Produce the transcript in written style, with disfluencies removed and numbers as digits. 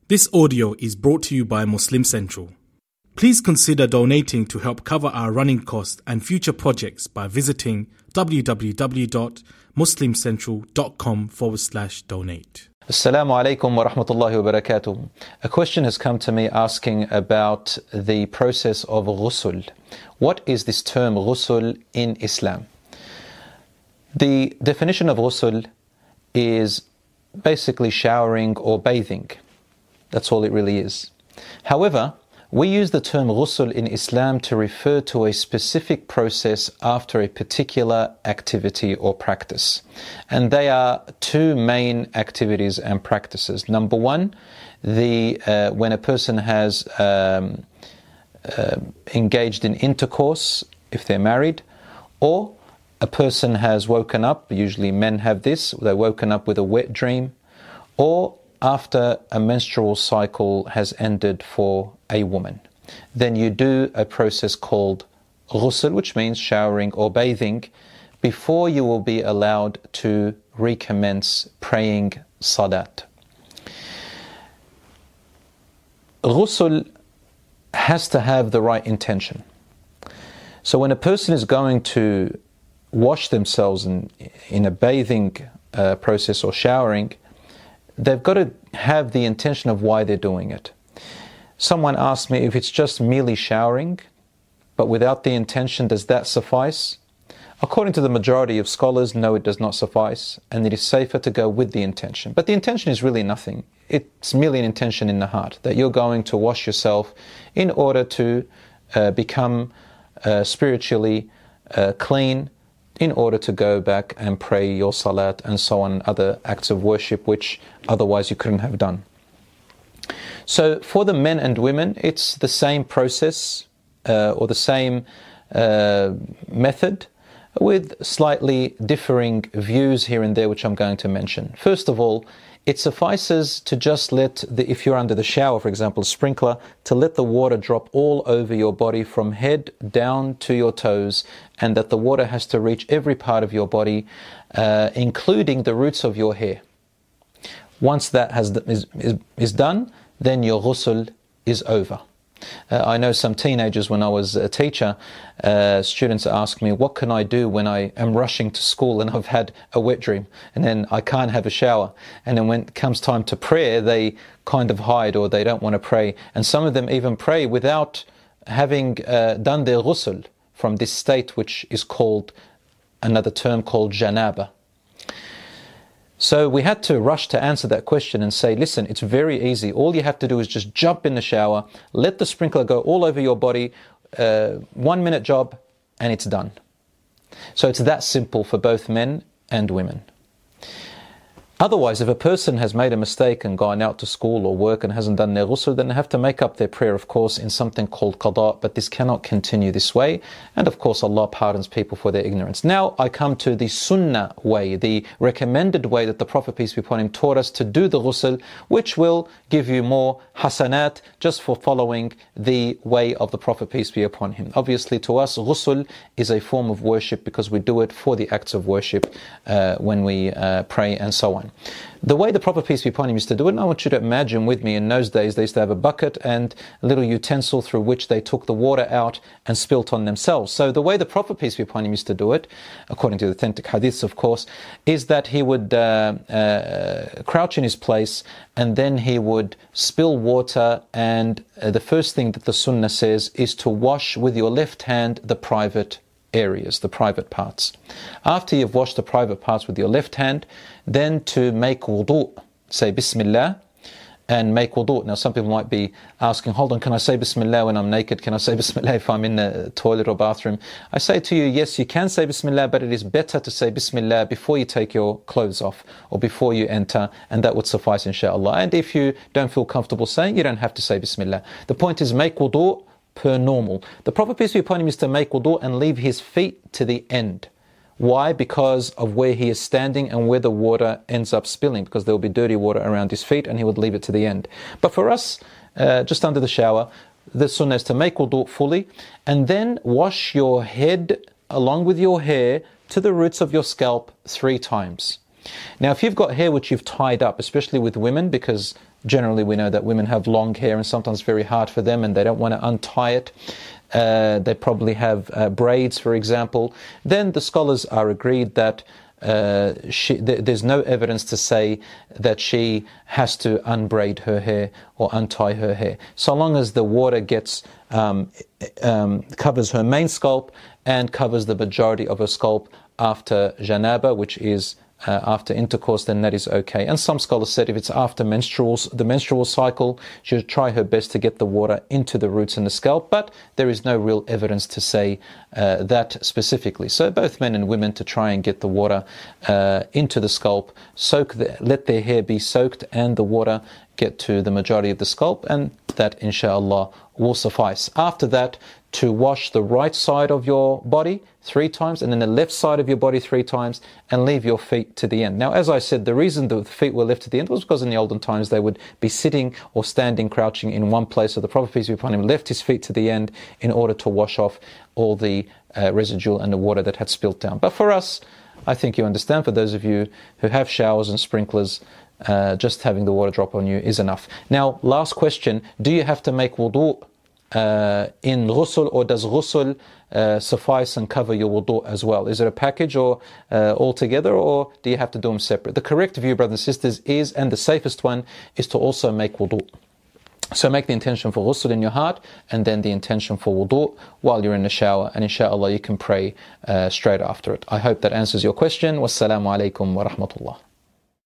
This audio is brought to you by Muslim Central. Please consider donating to help cover our running costs and future projects by visiting www.muslimcentral.com/donate. Assalamu alaikum wa rahmatullahi wa barakatuh. A question has come to me asking about the process of ghusl. What is this term ghusl in Islam? The definition of ghusl is basically showering or bathing. That's all it really is. However, we use the term ghusl in Islam to refer to a specific process after a particular activity or practice. And they are two main activities and practices. Number one, when a person has engaged in intercourse, if they're married, or a person has woken up, usually men have this, they're woken up with a wet dream, or after a menstrual cycle has ended for a woman. Then you do a process called ghusl, which means showering or bathing, before you will be allowed to recommence praying salat. Ghusl has to have the right intention. So when a person is going to wash themselves in a bathing process or showering, they've got to have the intention of why they're doing it. Someone asked me, if it's just merely showering, but without the intention, does that suffice? According to the majority of scholars, no, it does not suffice, and it is safer to go with the intention. But the intention is really nothing. It's merely an intention in the heart, that you're going to wash yourself in order to become spiritually clean, in order to go back and pray your salat and so on, other acts of worship which otherwise you couldn't have done. So for the men and women, it's the same process or the same method, with slightly differing views here and there, which I'm going to mention. First of all, it suffices to just if you're under the shower, for example, a sprinkler, to let the water drop all over your body from head down to your toes, and that the water has to reach every part of your body, including the roots of your hair. Once that is done, then your ghusl is over. I know some teenagers, when I was a teacher, students ask me, what can I do when I am rushing to school and I've had a wet dream and then I can't have a shower? And then when it comes time to prayer, they kind of hide, or they don't want to pray. And some of them even pray without having done their ghusl from this state, which is called, another term called janaba. So we had to rush to answer that question and say, listen, it's very easy. All you have to do is just jump in the shower, let the sprinkler go all over your body, 1 minute job, and it's done. So it's that simple for both men and women. Otherwise, if a person has made a mistake and gone out to school or work and hasn't done their ghusl, then they have to make up their prayer, of course, in something called qada, but this cannot continue this way. And of course, Allah pardons people for their ignorance. Now I come to the sunnah way, the recommended way that the Prophet, peace be upon him, taught us to do the ghusl, which will give you more hasanat just for following the way of the Prophet, peace be upon him. Obviously, to us, ghusl is a form of worship because we do it for the acts of worship when we pray and so on. The way the Prophet, peace be upon him, used to do it, and I want you to imagine with me, in those days they used to have a bucket and a little utensil through which they took the water out and spilt on themselves. So the way the Prophet, peace be upon him, used to do it, according to the authentic hadiths, of course, is that he would crouch in his place, and then he would spill water, and the first thing that the sunnah says is to wash with your left hand the private areas, the private parts. After you've washed the private parts with your left hand, then to make wudu, say Bismillah and make wudu. Now some people might be asking, hold on, can I say Bismillah when I'm naked? Can I say Bismillah if I'm in the toilet or bathroom? I say to you, yes, you can say Bismillah, but it is better to say Bismillah before you take your clothes off or before you enter, and that would suffice, inshallah. And if you don't feel comfortable saying, you don't have to say Bismillah. The point is, make wudu per normal. The Prophet, peace be upon him, is to make wudu and leave his feet to the end. Why? Because of where he is standing and where the water ends up spilling, because there will be dirty water around his feet, and he would leave it to the end. But for us, just under the shower, the sunnah is to make wudu fully, and then wash your head along with your hair to the roots of your scalp 3 times. Now, if you've got hair which you've tied up, especially with women, because Generally, we know that women have long hair and sometimes it's very hard for them and they don't want to untie it. They probably have braids, for example. Then the scholars are agreed that there's no evidence to say that she has to unbraid her hair or untie her hair. So long as the water gets covers her main scalp and covers the majority of her scalp after janaba, which is after intercourse, then that is okay. And some scholars said if it's after the menstrual cycle, she should try her best to get the water into the roots and the scalp, but there is no real evidence to say that specifically. So both men and women to try and get the water into the scalp, let their hair be soaked and the water get to the majority of the scalp, and that inshallah will suffice. After that, to wash the right side of your body 3 times and then the left side of your body 3 times and leave your feet to the end. Now, as I said, the reason the feet were left to the end was because in the olden times they would be sitting or standing, crouching in one place. So the Prophet, peace be upon him, left his feet to the end in order to wash off all the residual and the water that had spilt down. But for us, I think you understand, for those of you who have showers and sprinklers, just having the water drop on you is enough. Now, last question, do you have to make wudu in ghusl, or does ghusl suffice and cover your wudu as well? Is it a package or all together, or do you have to do them separate? The correct view, brothers and sisters, is, and the safest one, is to also make wudu. So make the intention for ghusl in your heart and then the intention for wudu while you're in the shower, and inshallah you can pray straight after it. I hope that answers your question. Wassalamu alaikum wa rahmatullah.